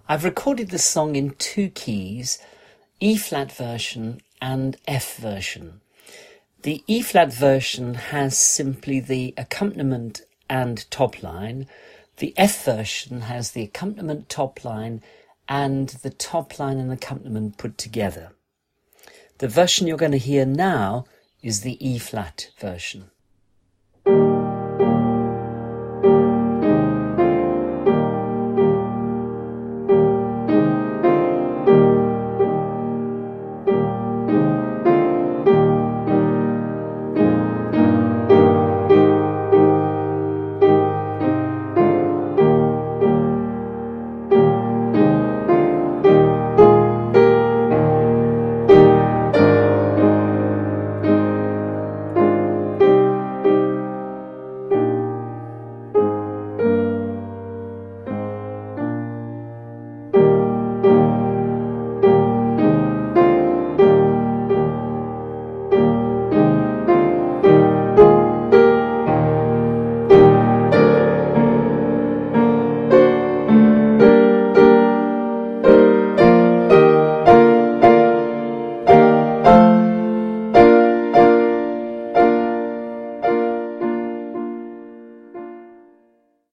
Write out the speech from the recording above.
I've recorded the song in two keys, E-flat version and F version. The E-flat version has simply the accompaniment and top line. The F version has the accompaniment top line and the top line and accompaniment put together. The version you're going to hear now is the E-flat version.